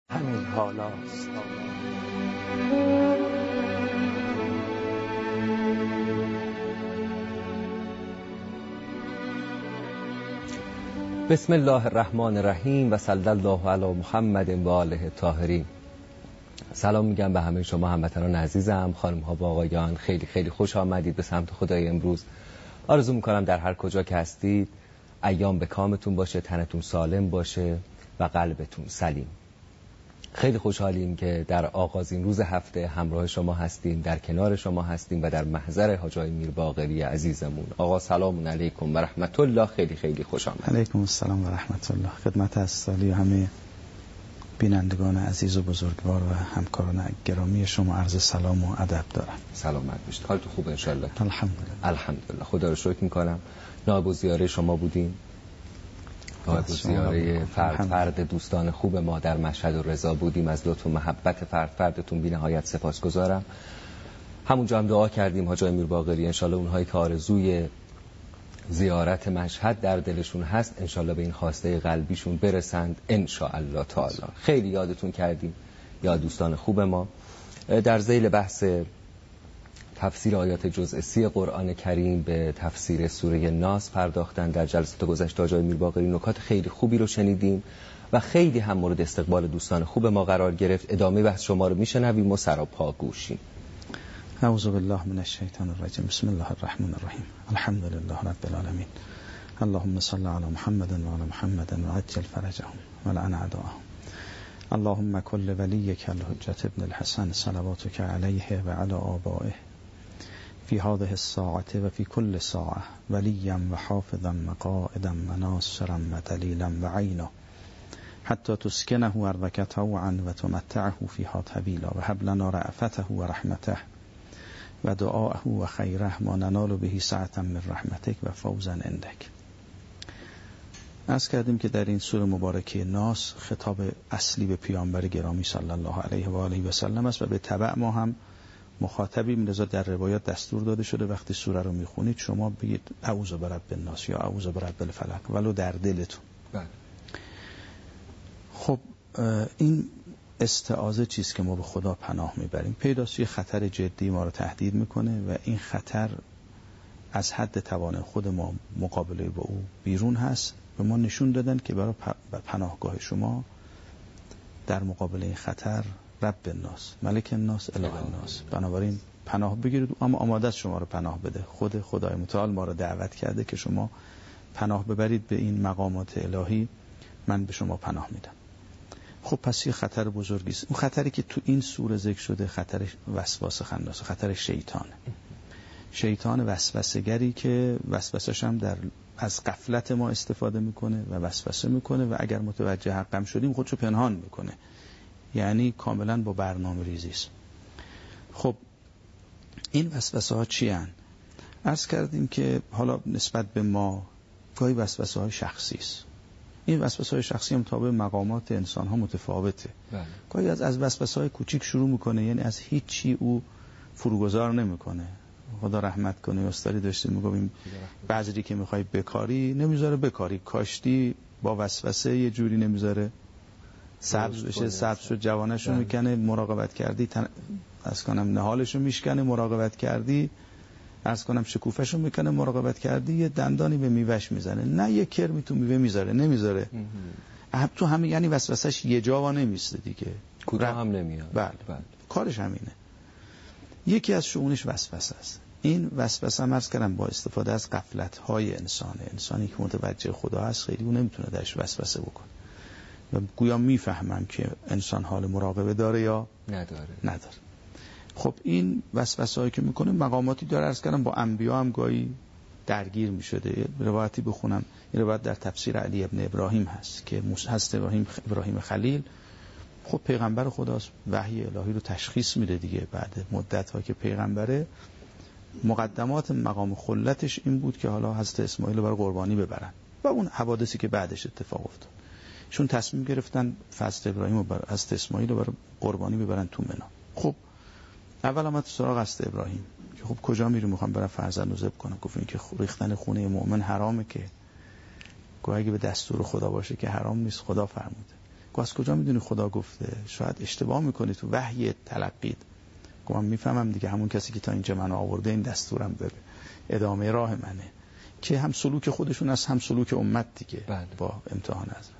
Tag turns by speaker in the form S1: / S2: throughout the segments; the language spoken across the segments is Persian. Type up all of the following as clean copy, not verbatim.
S1: همین حالاست.
S2: بسم الله الرحمن الرحیم و صلی الله علی محمد و آله الطاهرین. سلام میگم به همه شما هموطنان عزیزم، خانم ها و آقایان، خیلی خیلی خوش آمدید به سمت خدای امروز. آرزو میکنم در هر کجا که هستید ایام به کامتون باشه، تنتون سالم باشه و قلبتون سلیم. خیلی خوشحالیم که در آغازین روز هفته همراه شما هستیم، در کنار شما هستیم و در محضر حاج آقای میرباقری عزیزمون. آقا سلام علیکم و رحمت الله. خیلی خیلی خوش آمدید.
S3: علیکم السلام و رحمت الله. خدمت اساتید و همه بینندگان عزیز و بزرگوار و همکاران گرامی شما عرض سلام و ادب دارم.
S2: سلامت باشید. حالتون خوبه ان شاء الله؟
S3: الحمدلله.
S2: الحمدلله. خدا رو شکر میکنم. نایب الزیاره شما بودیم. نایب الزیاره فرد دوستان خوب ما در مشهد و رضا بودیم. از لطف و محبت فردتون بی نهایت سپاسگزارم. همونجا هم دعا کردیم حاج آقای میرباقری ان شاء الله اونهایی که آرزوی زیارت مشهد در دلشون هست ان شاء الله به این خواسته قلبیشون برسند ان شاء الله تعالی. خیلی یادتون کردیم یا دوستان خوب ما. در ذیل بحث تفسیر آیات جزء 30 قرآن کریم به تفسیر سوره ناس پرداختن. در جلسات گذشته حاج آقای میرباقری نکات خیلی خوبی رو شنیدیم و خیلی هم مورد استقبال دوستان خوب ما قرار گرفت. ادامه بحث شما رو میشنویم و سراپا گوشیم.
S3: اعوذ بالله من الشیطان الرجیم. بسم الله الرحمن الرحیم. الحمد لله رب العالمین. اللهم صل علی محمد و علی محمد و عجل فرجهم و لعن اعداءهم. اللهم كل وليك الحجة ابن الحسن صلواتك عليه و علی آبائه في هذه الساعة و في كل ساعة وليا و حافظا و قائدا و ناصرا و دلیلا و عینا حتى تسكنه أرضك طوعا و تمتعه فيها طويلا و هب لنا رأفته و رحمته و دعاءه و خیره ما ننال به سعة من رحمتك و فوزا عندك. عرض کردیم که در این سوره مبارکه ناس خطاب اصلی به پیامبر گرامی صلی الله علیه و آله و سلم است و به تبع ما هم مخاطبیم. لذا در روایات دستور داده شده وقتی سوره رو میخونید شما بگید اعوذ برب الناس یا اعوذ برب الفلق ولو در دلتون.
S2: بله.
S3: خب این استعاذه چیست که ما به خدا پناه میبریم. پیداست یه خطر جدی ما رو تهدید میکنه و این خطر از حد توان خود ما مقابله با او بیرون هست. به ما نشون دادن که برای پناهگاه شما در مقابله این خطر رب الناس، ملک الناس، اله الناس. بنابراین پناه بگیرید، اما آماده است شما رو پناه بده. خود خدای متعال ما رو دعوت کرده که شما پناه ببرید به این مقامات الهی، من به شما پناه میدم. خب پس یه خطر بزرگی است. اون خطری که تو این سوره ذکر شده خطر وسواس خناس، خطر شیطانه. شیطان وسوسه‌گری که وسوسه‌ش هم از غفلت ما استفاده میکنه و وسوسه میکنه و اگر متوجه حقم شدیم خودشو پنهان میکنه. یعنی کاملا با برنامه ریزی است. خب این وسوسه ها چی هستند؟ عرض کردیم که حالا نسبت به ما گاهی وسوسه های شخصی است. این وسوسه های شخصی هم تابع مقامات انسان ها متفاوته. گاهی از وسوسه های کوچیک شروع میکنه، یعنی از هیچی او فروگذار نمیکنه. خدا رحمت کنه. استادی داشتیم میگفتیم بذری که میخوای بکاری نمیذاره بکاری، کاشتی با وسوسه یه جوری نمیذاره سبز بشه، سبز شد جوانشو میکنه، مراقبت کردی از کنم نهالشو میشکنه، مراقبت کردی از کنم شکوفشو میکنه، مراقبت کردی یه دندانی به میوهش میزنه، نه یه کرمی تو میوه میذاره، نمیذاره. تو همین یعنی وسوسهش یه جا نمیسته دیگه،
S2: کوتاه هم نمیاد.
S3: بله. کارش همینه. یکی از شؤونش وسوسه است. این وسوسه هم عرض کردم با استفاده از غفلت‌های انسانی که متوجه خدا هست خیلی اون نمیتونه درش وسوسه بکنه و گویا میفهمم که انسان حال مراقبه داره یا نداره. خب این وسوسه‌ای که میکنه مقاماتی داره. عرض کردم با انبیا هم گاهی درگیر میشده. روایتی بخونم، این روایت در تفسیر علی ابن ابراهیم هست که هست ابراهیم خلیل. خب پیغمبر خداست، وحی الهی رو تشخیص میده دیگه. بعد مدت ها که پیغمبره، مقدمات مقام خلتش این بود که حالا حضرت اسماعیل رو برای قربانی ببرن و اون حوادثی که بعدش اتفاق افتاد. چون تصمیم گرفتن حضرت ابراهیم و حضرت اسماعیل رو برای قربانی ببرن تو منا. خب اول آمد سراغ حضرت ابراهیم که خب کجا میری؟ میخوام برم فرزند رو ذبح کنم. گفت این که ریختن خونه مؤمن حرامه، که گویا اگه به دستور خدا باشه که حرام نیست، خدا فرموده. از کجا میدونی خدا گفته؟ شاید اشتباه میکنی تو وحی تلقید. من میفهمم دیگه همون کسی که تا اینجا منو آورده این دستورم داره، ادامه راه منه، که هم سلوک خودشون است هم سلوک امت دیگه.
S2: بله.
S3: با امتحان حضرت.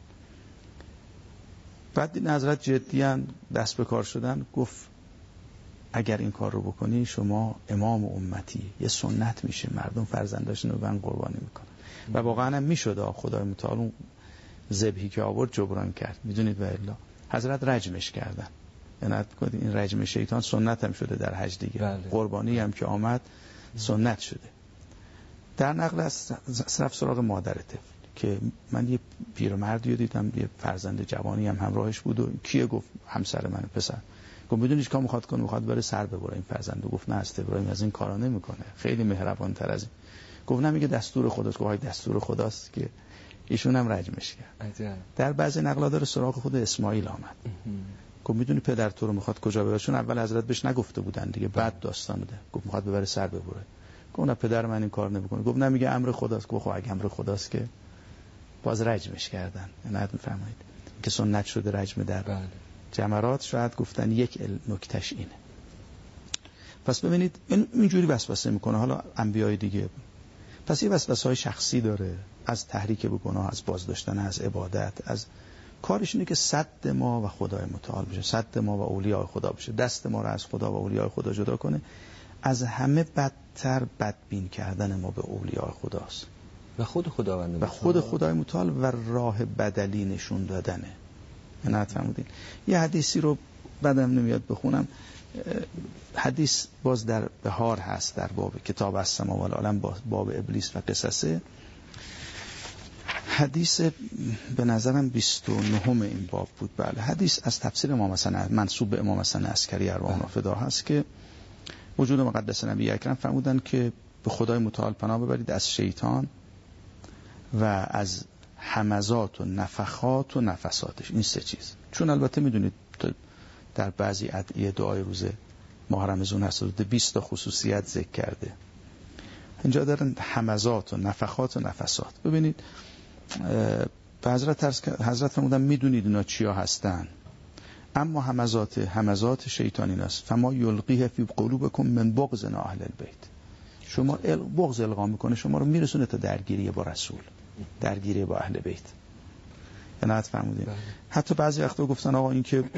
S3: بعد این حضرت جدیاً دست به کار شدن، گفت اگر این کار رو بکنی شما امام امتی، یه سنت میشه، مردم فرزنداشون رو بن قربانی میکنن. و واقعا هم میشد. خدای متعال اون ذبحی که آورد جبران کرد. میدونید و الا حضرت رجمش کردن. عنایت کنید این رجم شیطان سنت هم شده در حج دیگه.
S2: بله.
S3: قربانی هم که آمد سنت شده. در نقل از رفت سراغ مادر طفل که من یه پیرمردی رو دیدم، یه فرزند جوانی هم همراهش بود و کیه؟ گفت همسر من، پسر. گفت میدونی چیکار میخواد کنه؟ میخواد بره سر ببره این فرزند. گفت نه، است ابراهیم از این کارا نمیکنه، خیلی مهربان تر از این. گفت نه، میگه دستور خداست. گفت دستور خداست که ایشون هم رجمش کرد.
S2: عجب.
S3: در بعضی نقلا داره سراغ خود اسماعیل آمد. گفت میدونی پدر تو رو میخواد کجا ببره؟ چون اول حضرت بهش نگفته بودن دیگه، بعد داستان ده. گفت میخواد ببره سر ببره. گفت نه، پدر من این کار نمیکنه. گفت نه، میگه امر خداست. گفت خب اگه امر خداست که باز رجمش کردن. عنایت میفرمایید که سنت شده رجم در جمرات. شاید گفتن یک نکتهش اینه. پس ببینید اینجوری وسوسه میکنه. حالا انبیای دیگه پس یه وسوسه‌های شخصی داره، از تحریک به گناه، از بازداشتن از عبادت، از کارش اینه که صد ما و خدای متعال بشه، صد ما و اولیاء خدا بشه، دست ما رو از خدا و اولیاء خدا جدا کنه. از همه بدتر بدبین کردن ما به اولیاء خداست
S2: و خود خداوند
S3: و خود خدای متعال و راه بدلی نشون دادنه. نه فهمیدین؟ یه حدیثی رو بعدم نمیاد بخونم. حدیث باز در بهار هست در باب کتاب السما و العالم، باب ابلیس و قصصه. حدیث به نظرم 29 این باب بود. بله، حدیث از تفسیر امام حسن منسوب به امام حسن عسکری ارواح فدا هست که وجود مقدس نبی اکرم فرمودن که به خدای متعال پناه ببرید از شیطان و از همزات و نفخات و نفساتش. این سه چیز. چون البته میدونید در بعضی ادعیه دعای روز ماه رمضان هست 20 تا خصوصیت ذکر کرده. اینجا دارن همزات و نفخات و نفسات. ببینید به حضرت فرمودن میدونید اینا چیا هستن؟ اما همزات شیطانی است. فما یلقیه فی قلوبکم من بغض اهل البیت. شما بغض القا میکنه، شما رو میرسونه تا درگیری با رسول، درگیری با اهل بیت. عنایت فرمودین. حتی بعضی وقتا گفتن آقا این که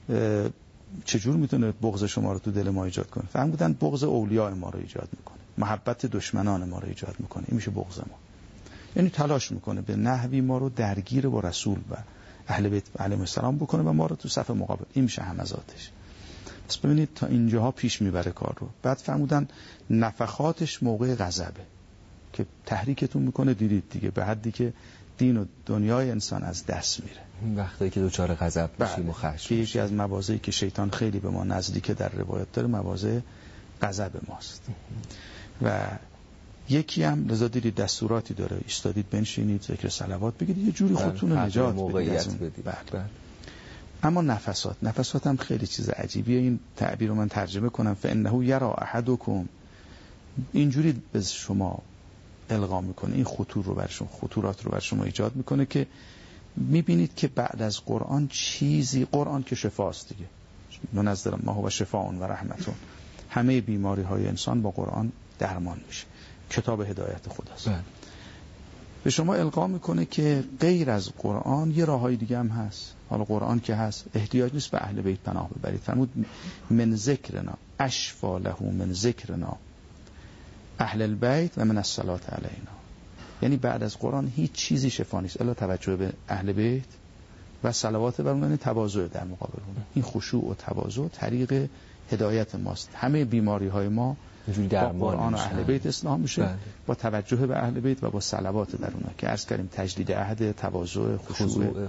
S3: چجور میتونه بغض شما رو تو دل ما ایجاد کنه؟ فرمودن بغض اولیاء ما رو ایجاد میکنه، محبت دشمنان ما رو ایجاد میکنه. این میشه بغض ما. یعنی تلاش میکنه به نحوی ما رو درگیر با رسول و اهل بیت علیهم السلام بکنه و ما رو تو صف مقابل. این میشه همزاتش. پس ببینید تا اینجاها پیش میبره کار رو. بعد فرمودن نفخاتش موقع غضبه که تحریکتون میکنه. دیدید دیگه به حدی که دین و دنیای انسان از دست میره
S2: وقتی که دوچار غضب میشیم و خشم.
S3: یکی از مواضعی که شیطان خیلی به ما نزدیکه در روایت داره مواضع غضب ماست. و یکی هم لذا دیدید دستوراتی داره، ایستادید بنشینید ذکر صلوات بگید، یه جوری خودتون رو نجات بدید. بله. اما نفسات هم خیلی چیز عجیبیه. این تعبیر رو من ترجمه کنم. فانه یرا احدکم، اینجوری به شما القا میکنه، این خطورات رو بر شما ایجاد میکنه که میبینید که بعد از قرآن چیزی، قرآن که شفاست دیگه، منزل ما هو شفاء و رحمتون، همه بیماری های انسان با قرآن درمان میشه، کتاب هدایت خداست. به شما القا میکنه که غیر از قرآن یه راههای دیگه هم هست. حالا قرآن که هست احتیاج نیست به اهل بیت پناه ببرید. فرمود من ذکرنا اشفا له من ذکرنا اهل البیت و من الصلاة علینا. یعنی بعد از قرآن هیچ چیزی شفا نیست الا توجه به اهل بیت و صلوات بر اونها، تواضع در مقابل اونها. این خشوع و تواضع طریق هدایت ماست. همه بیماری های ما با قرآن و اهل بیت اصلاح میشه. با توجه به اهل بیت و با صلوات بر اونها که عرض کردیم تجدید عهد، تواضع، خشوع.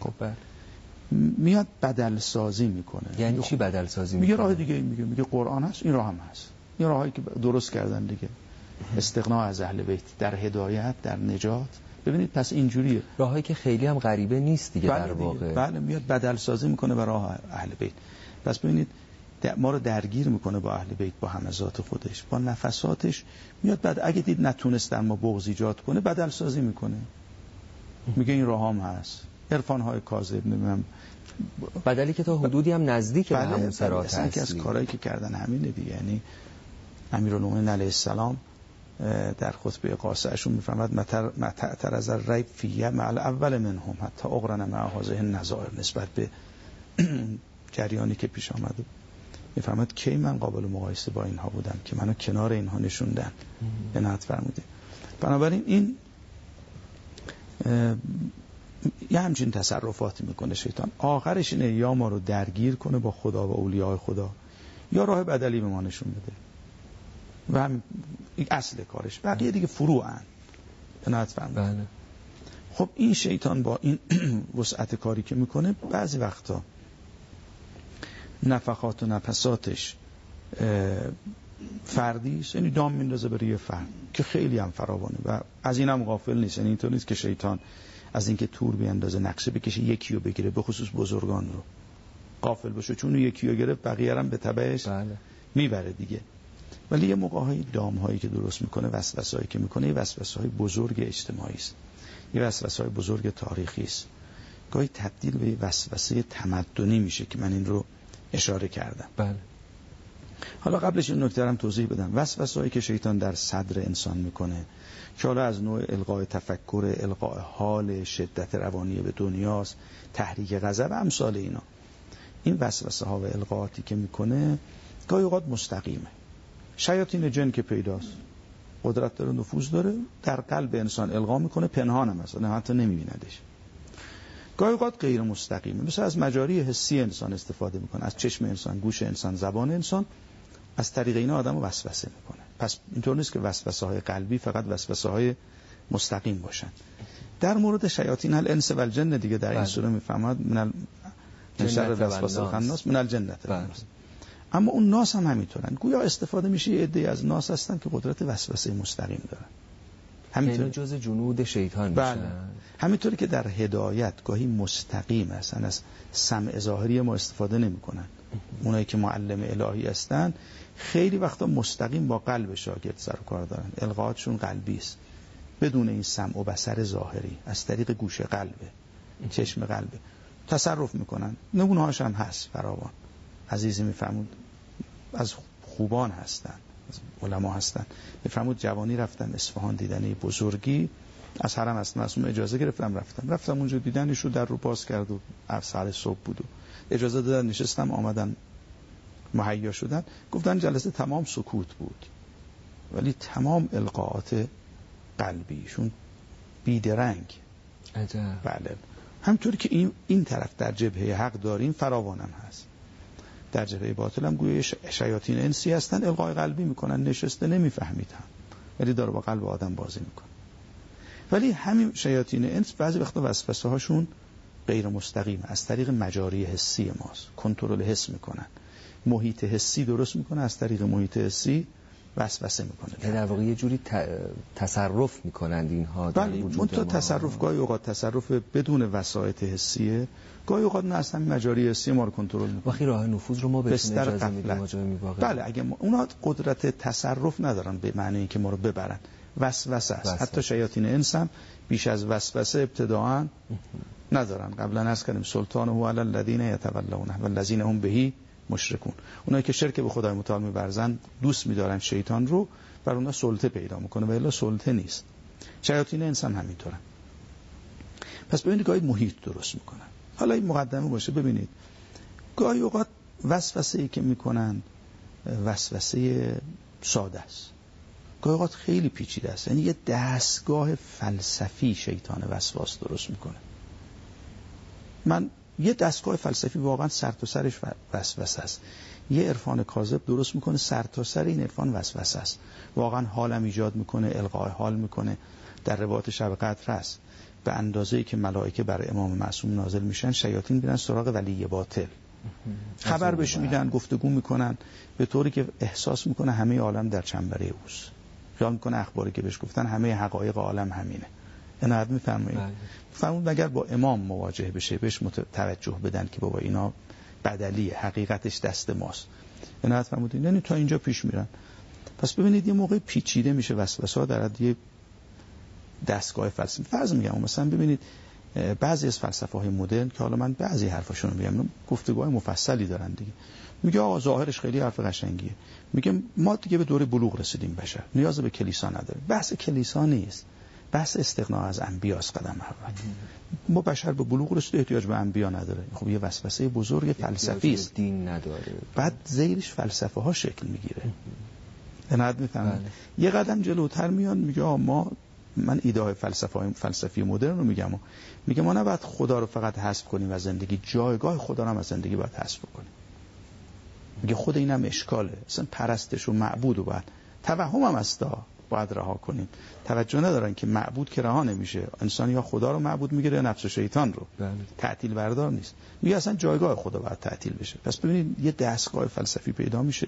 S3: میاد بدل سازی میکنه.
S2: یعنی چی بدل سازی میکنه؟
S3: میگه راه دیگه، میگه قرآن هست، این راه هم هست. این راهایی که درست کردن دیگه، استغنا از اهل بیت در هدایت، در نجات. ببینید پس اینجوریه،
S2: راهایی که خیلی هم غریبه نیست دیگه. در واقع
S3: بله میاد بدل سازی میکنه به راه اهل بیت. پس ببینید ما رو درگیر میکنه با اهل بیت، با همزات خودش، با نفساتش. میاد بعد اگه دید نتونست در ما بغض ایجاد کنه بدل سازی میکنه، میگه این راه هم هست. عرفان‌های کاذب، نمیدونم،
S2: بدلی که تا حدودی هم نزدیک به همون صراط
S3: اصلی. یکی از کارهایی که کردن همینه دیگه. یعنی امیرالمومنین علیه السلام در خطبه قاصعشون میفرماد متعتر از الریب فیه مع الاول منهم حتی اقرن مع هذه النظائر، نسبت به جریانی که پیش آمده میفرماد کی من قابل مقایسه با اینها بودم که منو کنار اینها نشوندن. عنایت فرموده. بنابراین این یه همچین تصرفاتی میکنه شیطان. آخرش اینه یا ما رو درگیر کنه با خدا و اولیاء خدا، یا راه بدلی به ما نشون بده و هم اصل کارش. بقیه دیگه فروعن. عنایت فرموده.
S2: بله.
S3: خب این شیطان با این وسعت کاری که میکنه بعضی وقتا نفخات و نفساتش فردیست، یعنی دام میندازه برای یه فرد که خیلی هم فراوانه و از اینم غافل نیست. یعنی اینطور نیست که شیطان از اینکه تور بیاندازه نقشه بکشه یکی رو بگیره، به خصوص بزرگان رو غافل باشه، چون یکی رو گرفت بقیه هم به تبعش میبره دیگه. ولی یه موقع‌های دام‌هایی که درست میکنه، وسوسه‌ای که میکنه، یه وسوسه‌های بزرگ اجتماعی است، یه وسوسه‌های بزرگ تاریخی است، گاهی تبدیل به وسوسه تمدنی میشه که من این رو اشاره کردم.
S2: بله.
S3: حالا قبلش این نکته هم توضیح بدم. وسوسه‌ای که شیطان در صدر انسان میکنه که حالا از نوع القاء تفکر، القاء حال، شدت روانی به دنیاست، تحریک غضب و امثال اینا، این وسوسه ها و القاءاتی که میکنه گاهی اوقات مستقیمه. شیاطین جن که پیداست، قدرت داره، نفوذ داره، در قلب انسان القا میکنه، پنهان هم هست، حتی نمیبیندش. گاهی اوقات غیر مستقیمه، مثل از مجاری حسی انسان استفاده میکنه، از چشم انسان، گوش انسان، زبان انسان، از طریق اینا آدمو وسوسه میکنه. پس اینطور نیست که وسوسه های قلبی فقط وسوسه های مستقیم باشن. در مورد شیاطین الانس و الجن دیگه در این سوره میفهمد من شر وسواس الخناس من الجنه. اما اون ناس هم همینطورن، گویا استفاده میشه یه عده از ناس هستن که قدرت وسوسه مستقیم دارن،
S2: همینطور جزء جنود شیطان میشن.
S3: همینطوری که در هدایت گاهی مستقیم هستن، از سمع ظاهری ما استفاده نمیکنن. اونایی که معلم الهی هستن خیلی وقتا مستقیم با قلب شاگرد سر و کار دارن، القاءاتشون قلبی است، بدون این سمع و بصر ظاهری، از طریق گوش قلبه، چشم قلبه تصرف میکنن. نمونه هاش هم هست فراوان. عزیزی میفرمود از خوبان هستن، از علما هستن، میفرمود جوانی رفتن اصفهان دیدن بزرگی، از حرم است معصوم اجازه گرفتم رفتم اونجا، دیدنش رو در رو باز کرد و ساعت صبح بود و اجازه دادن، نشستم، آمدن مهیا شدن، گفتن جلسه تمام سکوت بود ولی تمام القاءات قلبیشون بیدرنگ. بله. همطوری که این طرف در جبهه حق داریم فراوانم هست، در جبهه باطل هم گویا شیاطین انسی هستن، القای قلبی میکنن، نشسته نمیفهمید هم ولی داره با قلب آدم بازی میکنه. ولی همین شیاطین انس بعضی وقتا وسوسه هاشون غیر مستقیم، از طریق مجاری حسی ماست، کنترل حس میکنن، محیط حسی درست میکنه، از طریق محیط حسی وسوسه میکنه.
S2: در واقع یه جوری تصرف میکنند اینها در وجود ما.
S3: بله، تصرف گاهی اوقات تصرف بدون وسایط حسیه، گاهی اوقات نه اصلا مجاری حسی ما رو کنترل میکنه.
S2: وقتی راه نفوذ رو ما بهشون اجازه میدیم.
S3: بله، اگه اونا قدرت تصرف ندارن به معنی اینکه ما رو ببرن، وسوسه است. حتی شیاطین انس هم بیش از وسوسه ابتداءً ندارن. قبلا عرض کردیم سلطان هو علی الذین یتولونه والذین هم به مشرکون. اونایی که شرک به خدای متعال می‌ورزن دوست می‌دارن شیطان رو، بر اونها سلطه پیدا می‌کنه و الا سلطه نیست. شیاطین انس هم همینطورن. پس ببینید گاهی محیط درست می‌کنن. حالا این مقدمه باشه. ببینید گاهی اوقات وسوسه‌ای که می‌کنن وسوسه ساده است، گاهی اوقات خیلی پیچیده است. یعنی یه دستگاه فلسفی شیطان وسواس درست می‌کنه. یه دستگاه فلسفی واقعا سر تا سرش وسوسه است. یه عرفان کاذب درست میکنه، سر تا سر این عرفان وسوسه است. واقعا حالم ایجاد میکنه، القای حال میکنه. در روایات شب قدر هست به اندازه‌ای که ملائکه بر امام معصوم نازل میشن، شیاطین میرن سراغ ولی باطل، خبر بهش میدن، گفتگو میکنن، به طوری که احساس میکنه همه عالم در چنبره اوست. خیال میکنه اخباری که بهش گفتن همه حقایق عالم همینه. عنایت میفرمایید. فرمود اگر با امام مواجه بشه بهش توجه بدن که بابا اینا بدلیه، حقیقتش دست ماست. عنایت فرمودین. یعنی تا اینجا پیش میرن. پس ببینید یه موقع پیچیده میشه وسوسه ها در حد یه دستگاه فلسفی. فرض میگم مثلا ببینید بعضی از فلسفه‌های مدرن که حالا من بعضی حرفاشون رو میگم، گفتگوهای مفصلی دارن دیگه، میگه آقا ظاهرش خیلی حرف قشنگیه، میگه ما دیگه به دوره بلوغ رسیدیم، بشر نیاز به کلیسا نداره. بحث کلیسا نیست، بحث استغنا از انبیاست. قدم اول ما بشر به بلوغ رسید، احتیاج به انبیا نداره. خب یه وسوسه بزرگ فلسفی است،
S2: دین نداره.
S3: بعد زیرش فلسفه ها شکل میگیره. عنایت میفهمن. یه قدم جلوتر میان میگه من ایده های فلسفی مدرن رو میگه ما نباید خدا رو فقط حذف کنیم از زندگی، جایگاه خدا رو هم از زندگی باید حذف کنیم. میگه خود اینم اشکاله، اصلا پرستش و معبود رو باید، توهم هم هستا، باید رها کنیم. توجه ندارن که معبود که رها نمیشه، انسان یا خدا رو معبود میگیره یا نفس و شیطان رو. تعطیل بردار نیست. میگه اصلا جایگاه خدا باید تعطیل بشه. پس ببینید یه دستگاه فلسفی پیدا میشه،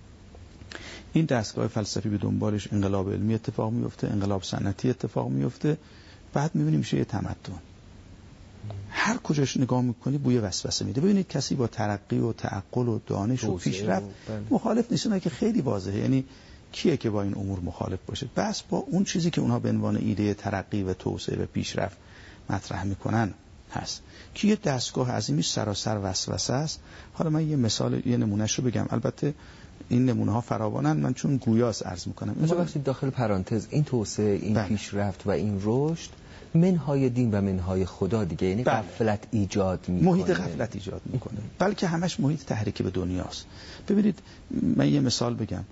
S3: این دستگاه فلسفی به دنبالش انقلاب علمی اتفاق میفته، انقلاب صنعتی اتفاق میفته، بعد میبینیم میشه یه تمدن. هر کجاش نگاه میکنی بوی وسوسه میده. ببینید کسی با ترقی و تعقل و دانش و پیشرفت مخالف نیست، که خیلی واضحه. یعنی کیه که با این امور مخالف باشه؟ بس با اون چیزی که اونها به عنوان ایده ترقی و توسعه و پیشرفت مطرح میکنن هست که یه دستگاه عظیمی سراسر وسوسه است. حالا من یه نمونهش رو بگم، البته این نمونه ها فراوانن، من چون گویاس عرض میکنم.
S2: اینجا بخشید داخل پرانتز این توسعه، این پیشرفت و این رشد منهای دین و منهای خدا دیگه، یعنی غفلت ایجاد میکنه،
S3: محیط غفلت ایجاد میکنه، بلکه همش محیط تحریک به دنیاست. ببینید من یه مثال بگم،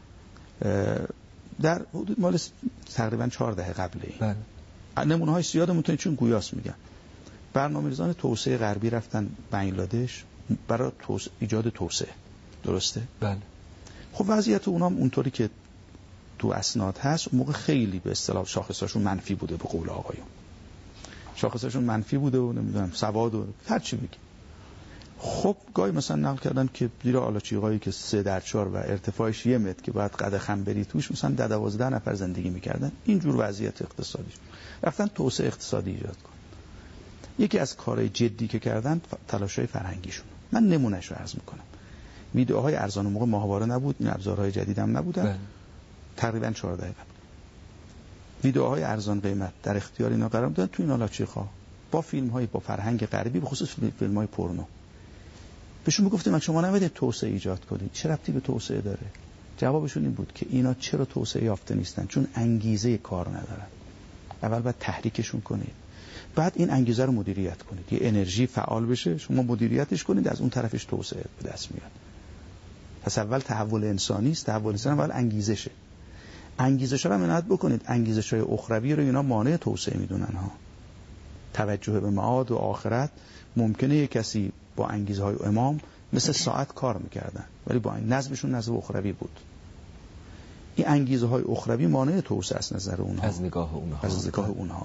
S3: در حدود مال تقریبا 4 دهه قبل این نمونه های زیاد میتونید چون گویاس میگم، برنامه‌ریزان توسعه غربی رفتن بنگلادش برای ایجاد توسعه، درسته؟
S2: بله.
S3: خب وضعیت اونام اونطوری که تو اسناد هست، اون موقع خیلی به اصطلاح شاخصاشون منفی بوده، به قول آقایون شاخصاشون منفی بوده و نمیدونم سواد و هر چی بگی. خب گاهی مثلا نقل کردن که زیر آلاچیقایی که 3x4 و ارتفاعش 1 متر که باید قد خنبری توش مثلا 12 نفر زندگی میکردن. اینجور وضعیت اقتصادیش رفتن توسعه اقتصادی ایجاد کن. یکی از کارهای جدی که کردن تلاش‌های فرهنگیشون. من نمونهش رو عرض میکنم. ویدئوهای ارزان موقع ماهواره نبود، این ابزارهای جدید هم نبودن. تقریبا 4 دقیقه ویدئوهای ارزان قیمت در اختیار اینا قرار دادن تو این آلاچیق‌ها با فیلم‌های با فرهنگ غربی، به خصوص فیلم‌های پورنو. بهشون میگفتیم شما نباید توسعه ایجاد کنید. چه ربطی به توسعه داره؟ جوابشون این بود که اینا چرا توسعه یافته نیستن؟ چون انگیزه کار ندارن. اول باید تحریکشون کنید، بعد این انگیزه رو مدیریت کنید. یه انرژی فعال بشه، شما مدیریتش کنید، از اون طرفش توسعه به دست میاد. پس اول تحول انسانی است، تحول انسانی اول انگیزشه. انگیزش رو منعت بکنید. انگیزش‌های اخروی رو اینا مانع توسعه میدونن ها. توجه به معاد و آخرت. ممکنه یک کسی با انگیزهای امام مثل ساعت کار میکردن، ولی با این نظمشون نظم اخروی بود. این انگیزهای اخروی مانع توسعه از نظر اونها،
S2: از نگاه اونها.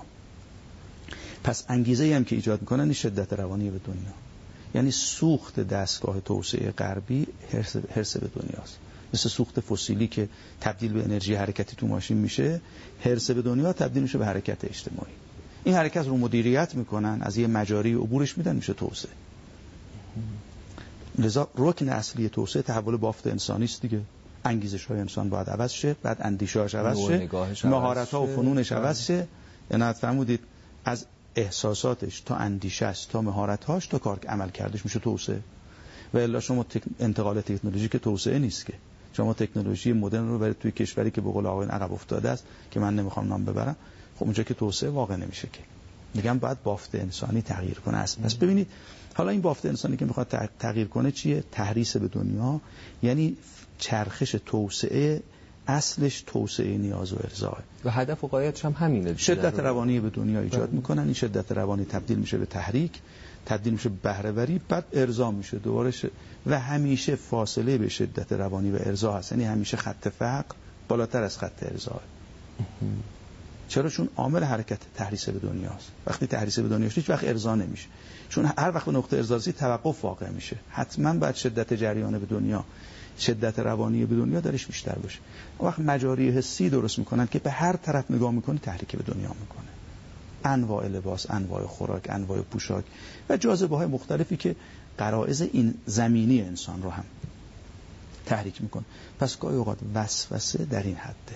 S3: پس انگیزه‌ای هم که ایجاد میکنن این شدت روانی به دنیا. یعنی سوخت دستگاه توسعه غربی حرص به دنیاست. مثل سوخت فسیلی که تبدیل به انرژی حرکتی تو ماشین میشه، حرص به دنیا تبدیل میشه به حرکت اجتماعی. این حرکت رو مدیریت میکنن، از یه مجاری عبورش میدن، میشه توسعه. لذا رکن اصلی توسعه تحول بافت انسانی است دیگه. انگیزش‌های انسان باید عوض شه، بعد اندیشه‌اش عوض شه، مهارت‌ها و فنونش عوض شه. یعنی فرمودید از احساساتش تا اندیشه‌اش تا مهارت‌هاش تا کار عمل کردش میشه توسعه. و الا شما انتقال تکنولوژی که توسعه نیست که. شما تکنولوژی مدرن رو برید توی کشوری که به قول آقایون عقب افتاده است که من نمیخوام نام ببرم، خب اونجا که توسعه واقع نمیشه که. میگم باید بافت انسانی تغییر کنه است. پس ببینید حالا این بافت انسانی که میخواد تغییر کنه چیه؟ تحریص به دنیا، یعنی چرخش توسعه اصلش توسعه نیاز و ارضاء
S2: و هدف و غایتش هم همینه.
S3: شدت روانی به دنیا ایجاد میکنن، این شدت روانی تبدیل میشه به تحریک، تبدیل میشه به بهره وری، بعد ارضا میشه دوباره و همیشه فاصله به شدت روانی و ارضا هست. یعنی همیشه خط فقر بالاتر از خط ارضا. چرا؟ چون عامل حرکت تحریص به دنیاست. وقتی تحریص به دنیا شد هیچ وقت ارضا نمیشه، چون هر وقت به نقطه ارضا رسید توقف واقع میشه. حتما باید شدت جریان به دنیا، شدت روانی به دنیا درش بیشتر باشه. وقت مجاری حسی درست میکنن که به هر طرف نگاه میکنی تحریک به دنیا میکنه. انواع لباس، انواع خوراک، انواع پوشاک و جاذبه‌های مختلفی که غرایز این زمینی انسان رو هم تحریک میکنه. پس گاهی اوقات وسوسه در این حده.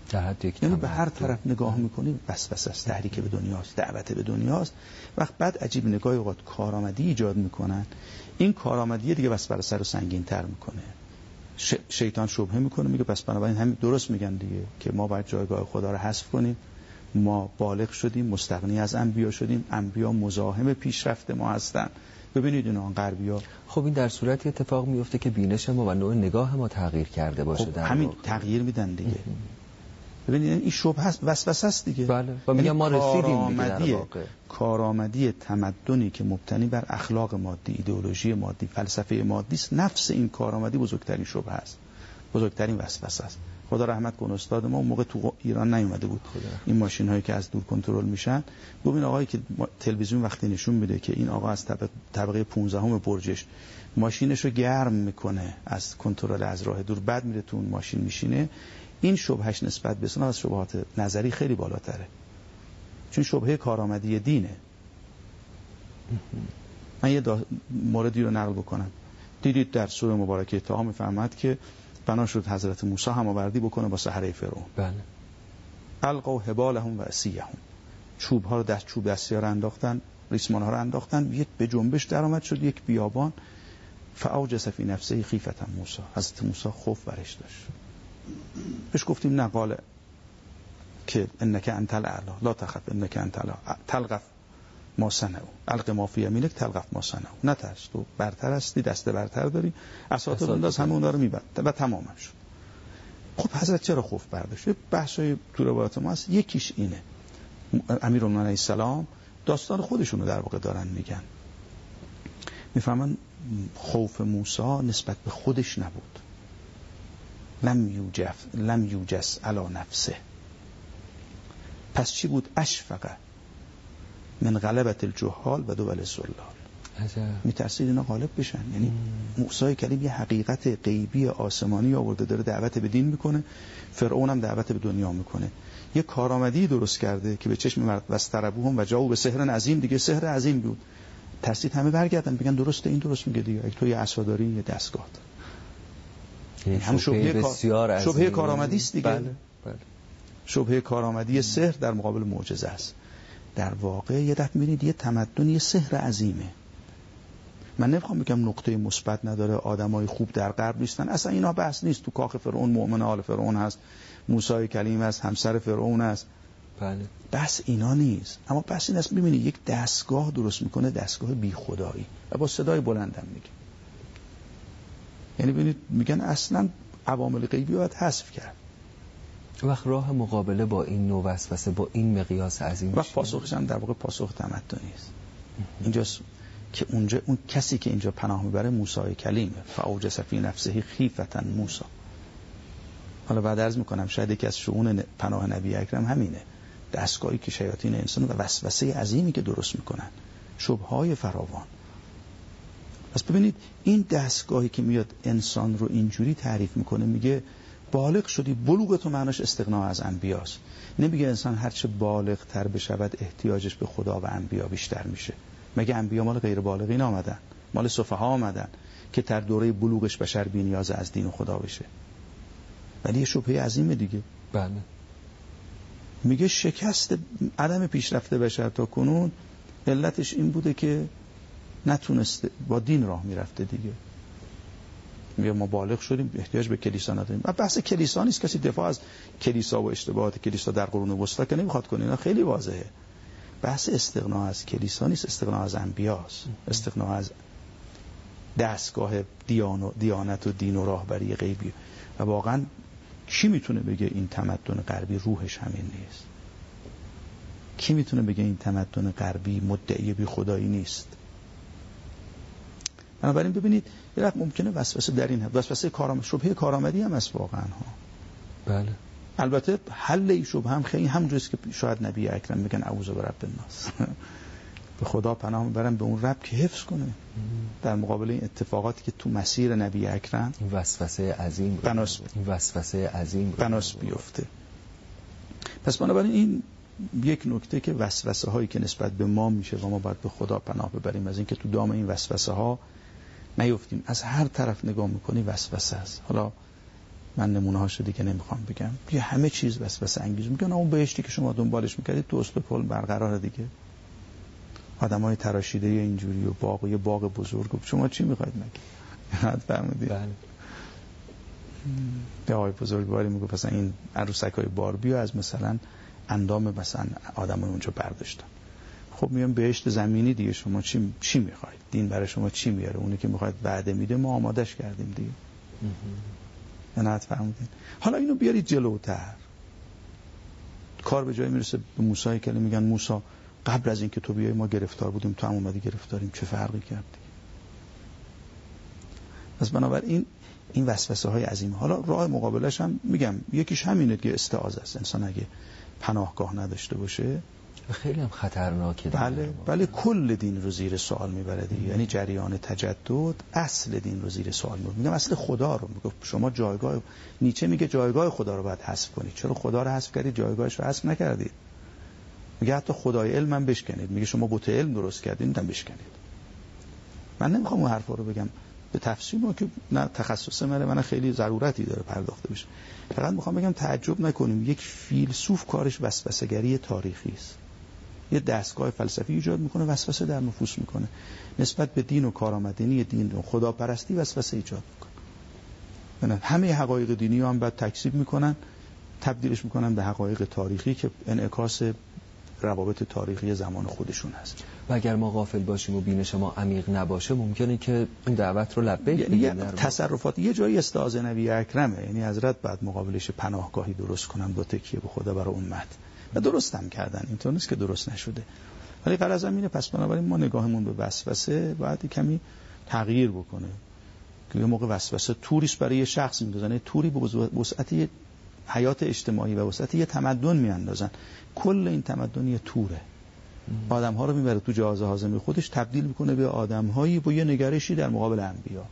S3: یعنی به هر طرف نگاه میکنی وسوسه است، تحریک به دنیاست، دعوت به دنیاست. وقت بعد عجیب نگاهی اوقات کارآمدی ایجاد میکنن، این کارآمدی دیگه بس بر سر رو سنگین تر میکنه. شیطان شبهه میکنه، میگه پس بنابراین همین درست میگن دیگه که ما باید جایگاه خدا رو حذف کنیم، ما بالغ شدیم، مستغنی از انبیا شدیم، انبیا مزاحم پیشرفت ما هستن. ببینید اینا غربیا.
S2: خب این در صورتی اتفاق میفته که بینش ما و نوع نگاه ما تغییر کرده باشه.
S3: خب همین تغییر میدن دیگه. ببینید این شبهه است، وسوسه است دیگه.
S2: بله. و میگم ما رسیدیم دیگه در واقع.
S3: کارآمدی تمدنی که مبتنی بر اخلاق مادی، ایدئولوژی مادی، فلسفه مادی است، نفس این کارآمدی بزرگترین شبهه است، بزرگترین وسوسه است. خدا رحمت کنه استاد ما اون موقع تو ایران نیومده بود این ماشین هایی که از دور کنترل میشن. ببین آقایی که تلویزیون وقتی نشون میده که این آقا از طبقه 15 برجش ماشینش رو گرم میکنه از کنترل از راه دور، بعد میره تو اون ماشین میشینه، این شبهش نسبت به از شبهات نظری خیلی بالاتره، چون شبهه کارآمدی دینه. من یه موردی رو نقل بکنم. دیدید در سوره مبارکه طه میفرماد که بنا شد حضرت موسی هماوردی بکنه با سحره فرعون.
S2: بله.
S3: القوا حبالهم و عصیهم، چوب ها رو چوب دستی ها رو انداختن، ریسمان ها رو انداختن، یک به جنبش در آمد، شد یک بیابان. فاوجس فی نفسه خیفة موسی، حضرت موسی خوف برش داشت. بهش گفتیم نه، قال که انک انت الاعلی لا تخف انک انت الاعلی تلقف ما صنعوا الق ما فی یمینک تلقف ما صنعوا، نترس، تو برتر هستی، دست برتر داری، عصاتو بنداز، همه اونها رو میبر و تمام شد. خب حضرت چرا خوف برداشت؟ بحثای تو روایات ما هست، یکیش اینه امیرالمومنین علیه السلام داستان خودشون رو در واقع دارن میگن، میفهمن خوف موسی نسبت به خودش نبود، لم یوجس علی نفسه، پس چی بود؟ اشفقه من غلبت الجهال و دول الزلال، میترسید اینا غالب بشن. یعنی موسی کلیم یه حقیقت غیبی آسمانی آورده، داره دعوت به دین میکنه، فرعون هم دعوت به دنیا میکنه، یه کارآمدی درست کرده که به چشم مرد وستربوهم و جاءوا به سحر عظیم، دیگه سحر عظیم بود، ترسید همه برگردن بگن درسته، این درست میگه دیگه، اگه تو یه عصا داری یه دستگاه داری، هم شبهه کارآمدی است دیگه.
S2: بله. بله.
S3: شبهه کارآمدی سحر در مقابل معجزه است. در واقع یه دفعه می‌بینید یه تمدن، یه سحر عظیمه. من نمیخوام بگم نقطه مثبت نداره، آدمای خوب در غرب نیستن، اصلا اینا بحث نیست. تو کاخ فرعون مؤمن آل فرعون هست، موسی کلیم هست، همسر فرعون است.
S2: بله.
S3: بحث اینا نیست، اما بحث این است می‌بینید یک دستگاه درست میکنه، دستگاه بی خدایی، و با صدای بلندم میگه. یعنی ببینید میگن اصلا عوامل غیبی باید حذف کرد.
S2: وقت راه مقابله با این نوع وسوسه، با این مقیاس عظیم،
S3: و پاسخش هم در واقع پاسخ تمدنی است. اینجاست که اونجا اون کسی که اینجا پناه میبره موسی کلیمه، فاوجس فی نفسه خیفة موسی. حالا بعد عرض میکنم شاید یکی از شؤون پناه نبی اکرم همینه، دستگاهی که شیاطین انسان و وسوسه عظیمی که درست میکنن، شبههای فراوان. پس ببینید این دستگاهی که میاد انسان رو اینجوری تعریف میکنه، میگه بالغ شدی، بلوغ تو معناش استغنا از انبیاست. نمیگه انسان هرچه بالغ تر بشود احتیاجش به خدا و انبیا بیشتر میشه. مگه انبیا مال غیر بالغین آمدن؟ مال سفها آمدن که در دوره بلوغش بشر بی نیاز از دین و خدا بشه. ولی یه شبهه عظیمه دیگه.
S2: بله.
S3: میگه شکست عدم پیشرفت بشر تا کنون علتش این بوده که نتونسته با دین راه میرفته دیگه. میگه ما بالغ شدیم، احتیاج به کلیسا نداریم. و بحث کلیسا نیست، کسی دفاع از کلیسا و اشتباهات کلیسا در قرون وسطا که نمیخواد کنه، اینا خیلی واضحه. بحث استغنا از کلیسا نیست، استغنا از انبیاست، استغنا از دستگاه دیانت و دین و راهبری غیبی. و واقعا کی میتونه بگه این تمدن غربی روحش همین نیست؟ کی میتونه بگه این تمدن غربی مدعی بی خدایی نیست؟ بنابراین ببینید یه وقت ممکنه وسوسه در این وسوسه شبهه کارآمدی هم است واقعا ها.
S2: بله.
S3: البته حل این شبهه هم خیلی همونجوریه که شاید نبی اکرم میگن اعوذ برب الناس، به خدا پناه میبرم به اون رب که حفظ کنه در مقابل این اتفاقاتی که تو مسیر نبی اکرم
S2: وسوسه عظیم بناس
S3: بیفته. پس بنابراین این یک نکته که وسوسه هایی که نسبت به ما میشه و ما باید به خدا پناه ببریم از این که تو دام این وسوسه ها نیفتیم. از هر طرف نگاه میکنی وسوسه است. حالا من نمونه‌هاشو دیگه نمیخوام بگم. یه همه چیز وسوسه انگیز میگن. اون بهشتی که شما دنبالش میکردید تو اصل کل برقراره دیگه. آدمای تراشیده اینجوری و یه باغ بزرگ، شما چی میخواید مگه؟ حد فرمودید. بله. به آقای بزرگواری میگفت مثلا این عروسکای باربیو از مثلا اندام مثلا آدمای اونجا برداشتن. خب میگم بهشت زمینی دیگه، شما چی میخواید؟ دین برای شما چی میاره؟ اونی که میخواید وعده میده ما آمادش کردیم دیگه. نه فرمودین. حالا اینو بیارید جلوتر، کار به جایی میرسه به موسی که میگن موسی قبل از اینکه تو بیای ما گرفتار بودیم، تو هم اومدی گرفتاریم، چه فرقی کردی؟ پس بنابراین این وسوسه های عظیم. حالا راه مقابلش هم میگم یکیش همینه که استعاذه است. انسان اگه پناهگاه نداشته باشه
S2: خیلی هم خطرناکه.
S3: بله کل دین رو زیر سوال میبره دیگه. یعنی جریان تجدد اصل دین رو زیر سوال میبره. میگم اصل خدا رو میگه شما جایگاه، نیچه میگه جایگاه خدا رو باید حذف کنید. چرا خدا رو حذف کردید جایگاهش رو حذف نکردید؟ میگه حتی خدای علم هم بشکنید. میگه شما بت علم درست کردید هم بشکنید. من نمیخوام اون حرفا رو بگم به تفصیل که نه تخصص من خیلی ضرورتی داره پرداخته بشه. فقط میخوام بگم تعجب نکنیم یک فیلسوف کارش وسوسه‌گری تاریخی است. یه دستگاه فلسفی ایجاد میکنه، وسوسه در نفوس میکنه، نسبت به دین و کارآمدی دین و خداپرستی وسوسه ایجاد میکنه. همه حقایق دینی رو هم بعد تکذیب میکنن، تبدیلش میکنن به حقایق تاریخی که انعکاس روابط تاریخی زمان خودشون هست.
S2: و اگر ما غافل باشیم و بینش ما عمیق نباشه ممکنه که این دعوت رو لبیک بگیم.
S3: تصرفات یه جایی استعاذه نبی اکرمه، یعنی حضرت بعد مقابلش پناهگاهی درست کنن با تکیه به خدا برای امت و درست هم کردن. اینطور نیست که درست نشده، ولی غرض اینه پس بنابراین ما نگاهمون به وسوسه باید کمی تغییر بکنه. که یه موقع وسوسه توریست برای یه شخص میندازن، توری به وسعت حیات اجتماعی و وسعت یه تمدن میاندازن. کل این تمدن یه توره. آدم‌ها رو میبره تو جهاز هاضمه خودش، تبدیل میکنه به آدم‌هایی با یه نگرشی در مقابل انبیا.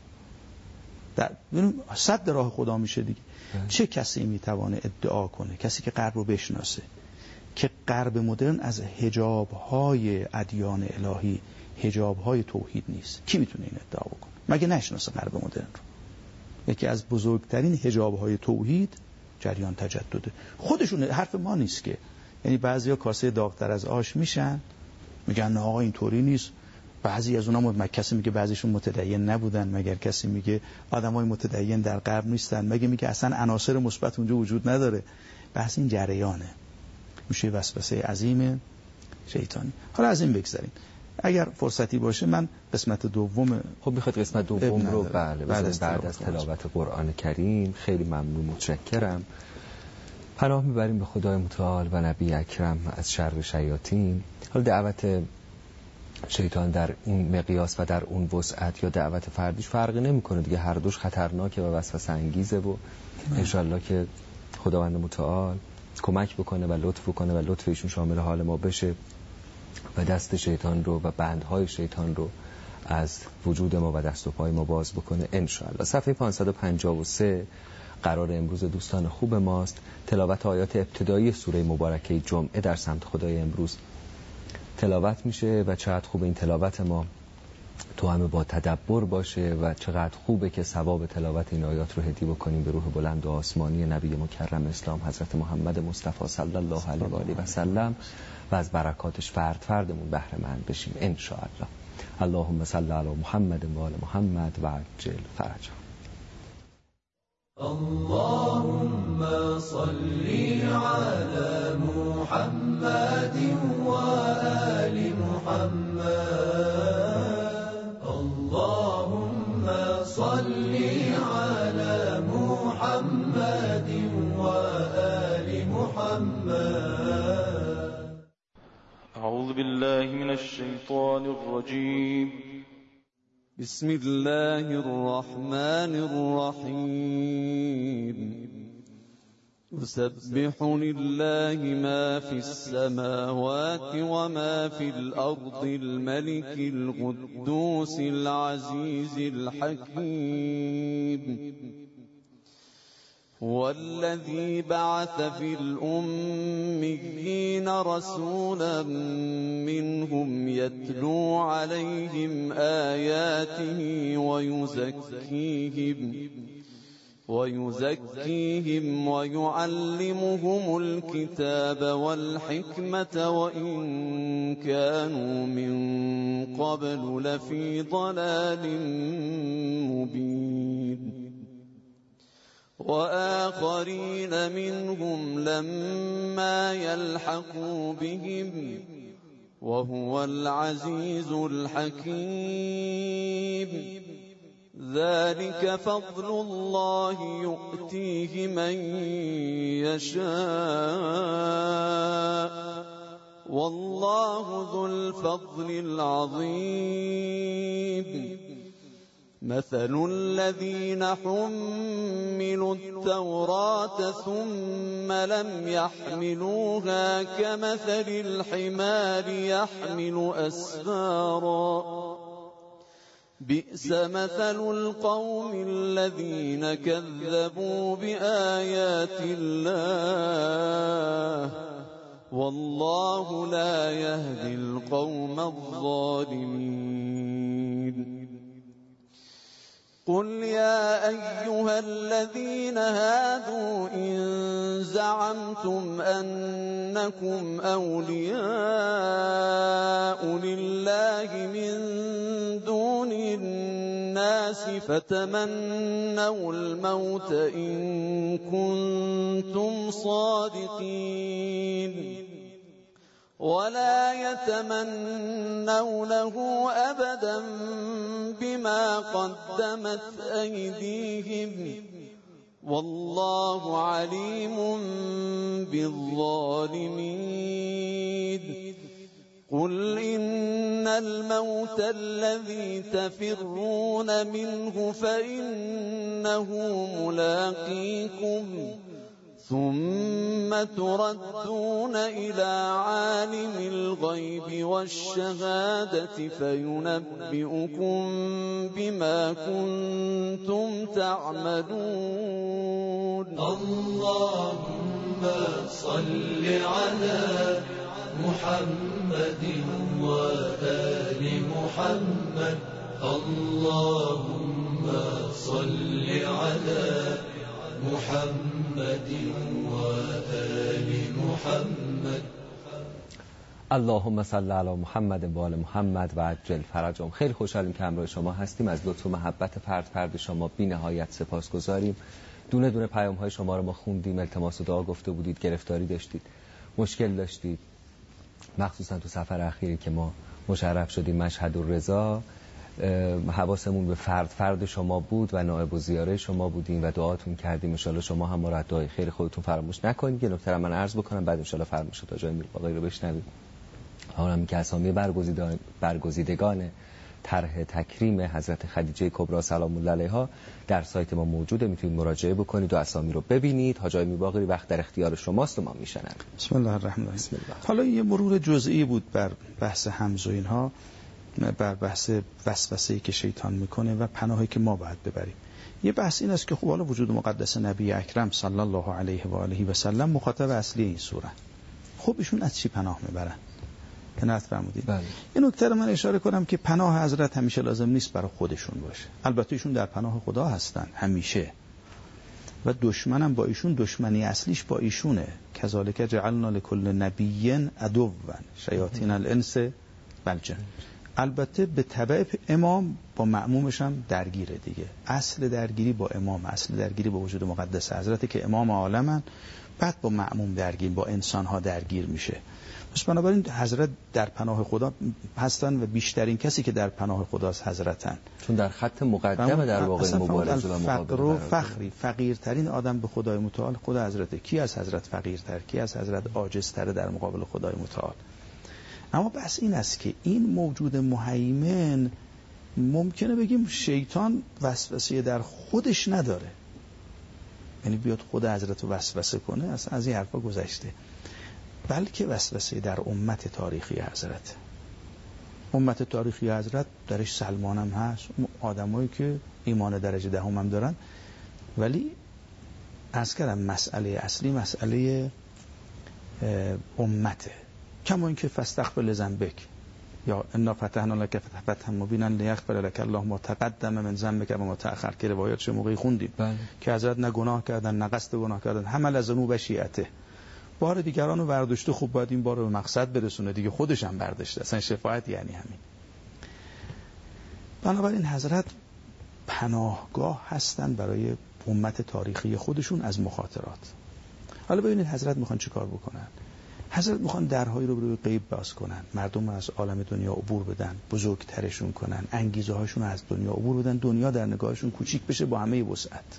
S3: ببینیم صد راه خدا میشه دیگه. چه کسی میتونه ادعا کنه، کسی که غرب رو بشناسه، که غرب مدرن از حجاب‌های ادیان الهی، حجاب‌های توحید نیست؟ کی میتونه این ادعا بکنه مگه نشناسه غرب مدرن رو؟ یکی از بزرگترین حجاب‌های توحید جریان تجدده. خودشون حرف ما نیست که، یعنی بعضیا کاسه داغ‌تر از آش میشن میگن آقا اینطوری نیست. بعضی از اونها کسی میگه بعضیشون متدین نبودن، مگر کسی میگه آدمای متدین در غرب نیستن، مگه میگه اصلا عناصر مثبت اونجا وجود نداره. بحث این جریانه، میشه وسوسه عظیم شیطانی. حالا از این بگذریم، اگر فرصتی باشه من قسمت دوم.
S2: خب میخواد قسمت دوم رو بله بعد از تلاوت قرآن کریم. خیلی ممنون، متشکرم. پناه میبریم به خدای متعال و نبی اکرم از شر شیاطین. حالا دعوت شیطان در اون مقیاس و در اون وسعت یا دعوت فردیش فرقی نمیکنه دیگه، هر دوش خطرناکه و وسوسه انگیزه و انشالله که خداوند متعال کمک بکنه و لطف بکنه و لطف ایشون شامل حال ما بشه و دست شیطان رو و بندهای شیطان رو از وجود ما و دست و پای ما باز بکنه انشالله. صفحه 553 قرار امروز دوستان خوب ماست تلاوت آیات ابتدایی سوره مبارکه جمعه در سمت خدای امروز تلاوت میشه و چقدر خوب این تلاوت ما تو همه با تدبر باشه و چقدر خوبه که ثواب تلاوت این آیات رو هدیه بکنیم به روح بلند و آسمانی نبی مکرم اسلام حضرت محمد مصطفی صلی الله علیه و آله و سلم و از برکاتش فردمون بهره مند بشیم ان شاء الله. اللهم صل علی محمد و آل محمد و عجل فرجهم.
S1: اللهم صل على محمد وآل محمد. اللهم صل على محمد وآل محمد.
S4: أعوذ بالله من الشيطان الرجيم. بسم الله الرحمن الرحيم. يسبح لله ما في السماوات وما في الأرض الملك القدوس العزيز الحكيم. والذي بعث في الأميين رسولا منهم يتلو عليهم آياته ويزكيهم ويعلمهم الكتاب والحكمة وإن كانوا من قبل لفي ضلال مبين وآخرين منهم لما يلحقوا بهم وهو العزيز الحكيم ذلك فضل الله يؤتيه من يشاء والله ذو الفضل العظيم مثل الذين حملوا التوراة ثم لم يحملوها كمثل الحمار يحمل أسفارا بئس مثل القوم الذين كذبوا بآيات الله والله لا يهدي القوم الظالمين قل يا أيها الذين هادوا إن زعمتم أنكم أولياء لله من دون الناس فتمنوا الموت إن كنتم صادقين ولا يتمنونه أبدا بما قدمت أيديهم والله عليم بالظالمين قل إن الموت الذي تفرون منه فإنه ملاقيكم ثم تردون إلى عالم الغيب والشهادة فينبئكم بما كنتم تعملون
S1: اللهم صل على محمد وآل محمد اللهم صل على محمد وآل محمد
S2: اللهم صل علی محمد و آل محمد و عجل فرجهم. خیلی خوشحالیم که همراه شما هستیم. از لطف و محبت فرد شما بی نهایت سپاسگزاریم. دونه دونه پیام های شما رو ما خوندیم، التماس و دعا گفته بودید، گرفتاری داشتید، مشکل داشتید، مخصوصا تو سفر اخیری که ما مشرف شدیم مشهد الرضا. حواسمون به فرد شما بود و نائب الزیاره شما بودیم و دعاتون کردیم. ان شاءالله شما هم ما رو دعای خیر خودتون فراموش نکنید. یه نکته من عرض بکنم بعد ان شاءالله فرمایش تا جای میرباقی رو بشنویم. اونم که اسامی برگزیدگان طرح تکریم حضرت خدیجه کبری سلام الله علیها در سایت ما موجوده، میتونید مراجعه بکنید و اسامی رو ببینید. حاج آقای میرباقی وقت در اختیار شماست و ما میشنویم.
S3: بسم الله الرحمن الرحیم. حالا یه مرور جزئی بود بر بحث حمز و اینها، بر بحث وسوسه‌ای که شیطان میکنه و پناهی که ما باید ببریم. یه بحث این است که خب حالا وجود مقدس نبی اکرم صلی الله علیه و آله و سلم مخاطب اصلی این سوره. خب ایشون از چی پناه میبرن؟ عنایت فرمودید.
S2: بله.
S3: این نکته رو من اشاره کنم که پناه حضرت همیشه لازم نیست برای خودشون باشه. البته ایشون در پناه خدا هستن همیشه و دشمنم با ایشون دشمنی اصلیش با ایشونه. کذالک جعلنا لکل نبی عدوا شیاطین الانس والجن. البته به تبع امام با مأمومش هم درگیره دیگه. اصل درگیری با امام، اصل درگیری با وجود مقدس حضرت که امام عالمن، بعد با مأموم درگیر، با انسانها درگیر میشه. پس بنابراین حضرت در پناه خدا هستن و بیشترین کسی که در پناه خداست حضرتن،
S2: چون در خط مقدمه در واقع مبارزه و مقابله.
S3: فقری فقیرترین آدم به خدای متعال خدا حضرته. کی از حضرت فقیرتر، کی از حضرت عاجزتر در مقابل خدای متعال؟ اما بس این است که این موجود مهیمن ممکنه بگیم شیطان وسوسه در خودش نداره، یعنی بیاد خود حضرت رو وسوسه کنه، اصلا از این حرفا گذشته، بلکه وسوسه در امت تاریخی حضرت. امت تاریخی حضرت درش سلمان هم هست، آدمایی که ایمان درجه دهم هم دارن، ولی از کردم مسئله اصلی مسئله امته. کما اینکه فاستغفر لذنبک، یا انا فتحنا لك فتحا مبینا لیغفر لك الله ما تقدم من ذنبك و ما تأخر، که روایات چه موقعی خوندیم که حضرت نه گناه کردن نه قصد گناه کردن، حمل از ذنوب شیعته، بار دیگران رو برداشته، خوب باید این بار رو به مقصد برسونه دیگه، خودش هم برداشته. اصلا شفاعت یعنی همین. بنابراین حضرت پناهگاه هستن برای امت تاریخی خودشون از مخاطرات. حالا ببینید حضرت میخوان چی کار بکنن. حضرت میخوان درهایی رو روی غیب باز کنن، مردم رو از عالم دنیا عبور بدن، بزرگترشون کنن، انگیزه هاشون رو از دنیا عبور بدن، دنیا در نگاهشون کوچیک بشه با همه وسعت.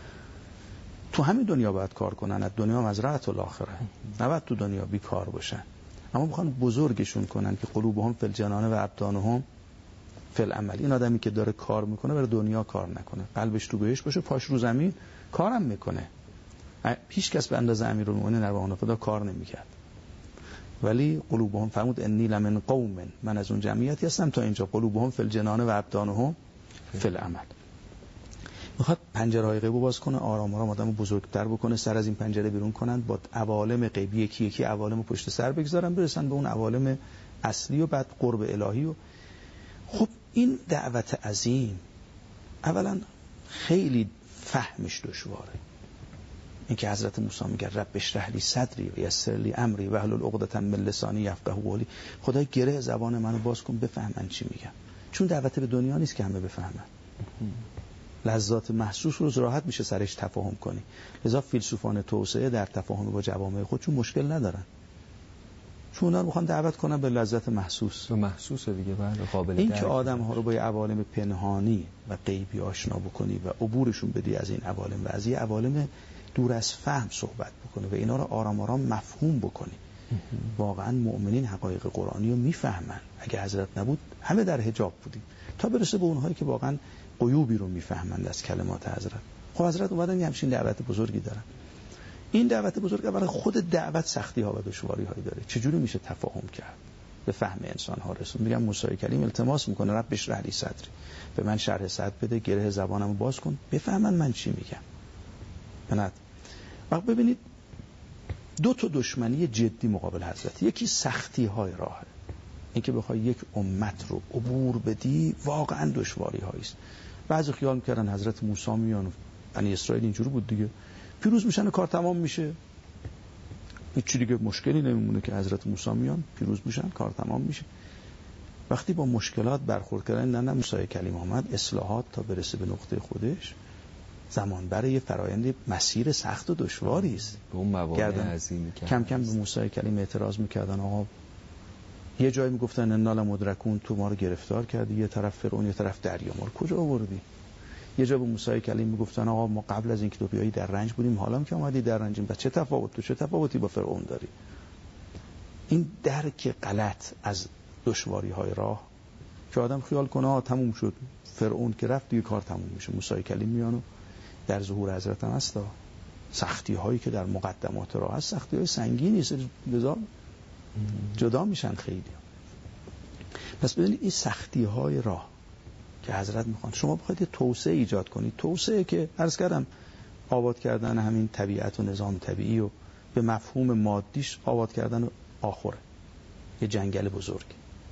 S3: تو همین دنیا باید کار کنن، از دنیا مزرعه الاخره، نباید تو دنیا بیکار باشن. اما میخوان بزرگشون کنن که قلوبهم فی الجنان و ابدانهم فی العمل. این آدمی که داره کار میکنه برای دنیا کار نکنه، قلبش تو بهش باشه، پاش رو زمین، کارم میکنه. هیچ کس به اندازه امیرالمومنین نروان خدا کار نمیکرد. ولی قلوبهم، فرمود انی لمن قوم، من از اون جمعیتی هستم تا اینجا، قلوبهم فی الجنان و ابدانهم فی العمل. میخواد پنجره‌های غیب باز کنه، آرام آرام آدمو بزرگتر بکنه، سر از این پنجره بیرون کنن، با عوالم غیبی یکی یکی عوالم پشت سر بگذارن، برسن به اون عوالم اصلی و بعد قرب الهی. و خب این دعوت عظیم اولا خیلی فهمش دشواره. این که حضرت موسی میگه رب اشرح لی صدری و یسر لی امری و احلل عقدة من لسانی یفقهوا قولی، خدای گره زبان منو باز کن بفهمن چی میگم. چون دعوت به دنیا نیست که همه بفهمن. لذات محسوس رو راحت میشه سرش تفاهم کنی. لذا فیلسوفان توسعه در تفاهم با جوامع خودشون مشکل ندارن، چون اونا میخوان دعوت کنن به لذت محسوس و
S2: محسوسه دیگه. بله، قابل
S3: این که آدم ها رو با عوالم پنهانی و غیبی آشنا بکنی و عبورشون بدی از این عوالم و از این عوالم دور از فهم صحبت بکنی و اینا رو آرام آرام مفهوم بکنی. واقعا مؤمنین حقایق قرآنی رو میفهمن. اگه حضرت نبود همه در حجاب بودیم، تا برسه به اونهایی که واقعا غیوبی رو میفهمند از کلمات حضرت. خب حضرت اومدن یه همچین دعوت بزرگی دارن. این دعوت بزرگ برای خود دعوت سختی ها و دشواری هایی داره. چجوری میشه تفاهم کرد، به فهم انسان ها رسون؟ میگم موسی کلیم التماس میکنه رب اشرح لی صدری، به من شرح صدر بده، گره زبانمو باز کن بفهمن من چی میگم. بنات وقت ببینید دو تا دشمنی جدی مقابل حضرت. یکی سختی های راهه، این که بخوای یک امت رو عبور بدی واقعا دشواری هاییست. بعضی خیال میکردن حضرت موسی میان، بنی اسرائیل اینجوری بود دیگه، پیروز میشن و کار تمام میشه، هیچ دیگه مشکلی نمیمونه که حضرت موسی میان پیروز میشن کار تمام میشه. وقتی با مشکلات برخورد کردن، نه موسی کلیم آمد اصلاحات تا برسه به نقطه خودش زمان برای یه فرایند مسیر سخت و دشواری است.
S2: به اون موانع عظیمی
S3: کم کم به موسی کلیم اعتراض میکردن. آقا یه جایی میگفتن انا لمدرکون، تو ما رو گرفتار کردی، یه طرف فرعون یه طرف دریا، ما رو کجا آوردی؟ یه جا به موسی کلیم میگفتن آقا ما قبل از اینکه تو بیایی در رنج بودیم، حالا که اومدی در رنجیم، چه تفاوتی با فرعون داری؟ این درک غلط از دشواری های راه که آدم خیال کنه تموم شد، فرعون که رفت دیگه کار تموم میشه. موسی کلیم میانو در ظهور حضرت هم هست سختی هایی که در مقدمات راه هست، سختی های سنگینی است، لذا جدا میشن خیلی. پس ببینید این سختی های راه که حضرت میخوان شما بخواید یه توسعه ایجاد کنید، توسعه که عرض کردم آباد کردن همین طبیعت و نظام طبیعی و به مفهوم مادیش آباد کردن آخره، یه جنگل بزرگ.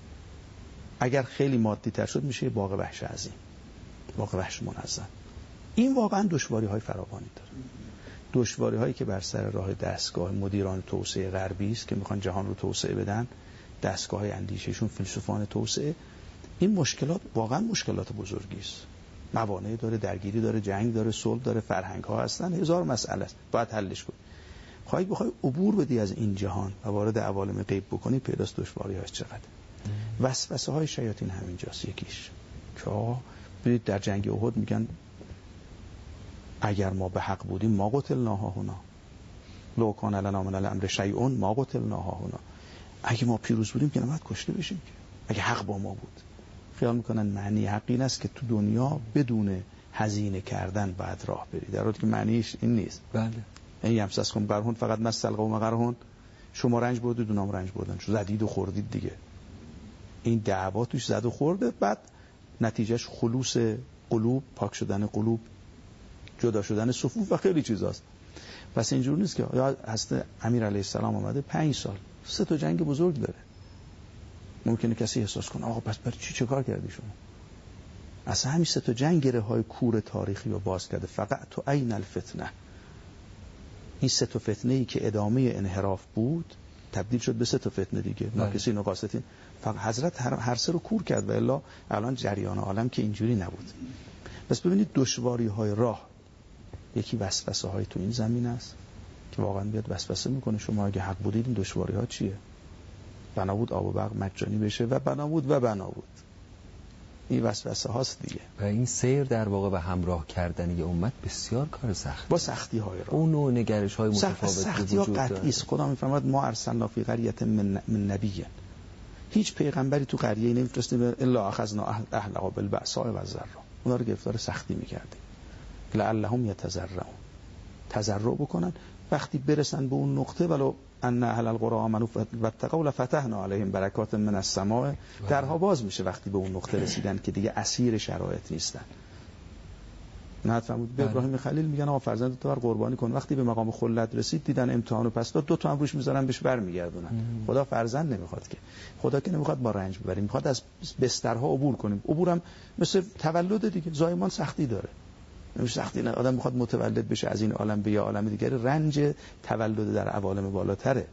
S3: اگر خیلی مادی تر شد میشه یه باغ وحش عظیم، باغ وحش منظم. این واقعا دشواری های فراوانی داره، دشواری هایی که بر سر راه دستگاه مدیران توسعه غربی است که میخوان جهان رو توسعه بدن، دستگاه های اندیشهشون فیلسوفان توسعه. این مشکلات واقعا مشکلات بزرگی است، موانع داره، درگیری داره، جنگ داره، صلح داره، فرهنگ ها هستن، هزار مسئله است، باید حلش کنی. بخوای عبور بدی از این جهان و وارد عوالم غیب بکنی، پیداست دشواری هاش چقدر. وسوسه های شیاطین همینجاست. یکیش که برید در جنگ احد میگن اگر ما به حق بودیم ما قتلناها هنا، لو کان لنا من الامر شیء ما قتلناها هنا. اگه ما پیروز بودیم که نباید کشته بشیم، اگه حق با ما بود. خیال میکنن معنی حق این است که تو دنیا بدون هزینه کردن باید راه بری، در حالی که معنیش این نیست.
S2: بله.
S3: این یمسسکم قرحون فقط مثل قوم قرحون، شما رنج بردید اونام رنج بردن، زدید و خوردید دیگه. این دعوا توش زد و خورده، بعد نتیجهش خلوص قلوب، پاک شدن قلوب، جدا شدن صفوف و خیلی چیزاست. پس اینجور نیست که حضرت امیر علیه السلام آمده 5 سال 3 تا جنگ بزرگ داره، ممکنه کسی احساس کنه آقا پس برای چی چه کار کردی شما؟ اصلا همین 3 جنگ گره های کور تاریخی رو باز کرده. فقط تو عین الفتنه، این 3 فتنه‌ای که ادامه انحراف بود تبدیل شد به 3 فتنه دیگه. ناکسین و قاسطین. فقط حضرت هر 3 رو کور کرد و الا الان جریان عالم که اینجوری نبود. پس ببینید دشواری های راه، یکی وسوسه های تو این زمین است که واقعا بیاد وسوسه میکنه. شما اگه حق بودید این دشواری ها چیه؟ بنا بود آب و برق مجانی بشه و بنا بود این وسوسه هاست دیگه.
S2: و این سیر در واقع به همراه کردن یه امت بسیار کار سخت،
S3: با سختی های راه،
S2: اون نوع نگرش های متفاوت
S3: سختی ها قطعی است. خدا میفرماد ما ارسلنا فی قریة من نبی، هیچ پیغمبری تو قریه نمیفرستیم الا اخذنا اهلها بالبأساء والضراء، اونا رو گرفتار سختی میکردیم لعلهم یتضرعون، تضرع بکنن. وقتی برسن به اون نقطه ولو ان اهل القرى آمنوا واتقوا لفتحنا علیهم برکات من السماء، درها باز میشه وقتی به اون نقطه رسیدن که دیگه اسیر شرایط نیستن. نه فرمود به ابراهیم خلیل میگن آقا فرزند تو بر قربانی کن. وقتی به مقام خلت رسید دیدن امتحانو پس داد، 2 تا هم روش میذارن بهش برمیگردونن. خدا فرزند نمیخواد که، خدا که نمیخواد با رنج ببریم، میخواد از بسترها عبور کنیم. عبورم مثل تولد دیگه، زایمان سختی داره. نمیشه سختی نه، آدم میخواد متولد بشه از این عالم به یه عالم دیگه، رنج تولد در عوالم بالاتره.